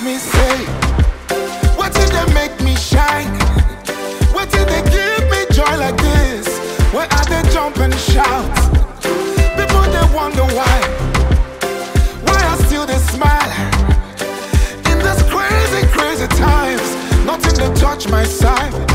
me say? What did they make me shine? What did they give me joy like this? Where are they jump and shout? People they wonder why I still they smile. In this crazy, crazy times, nothing to touch my side.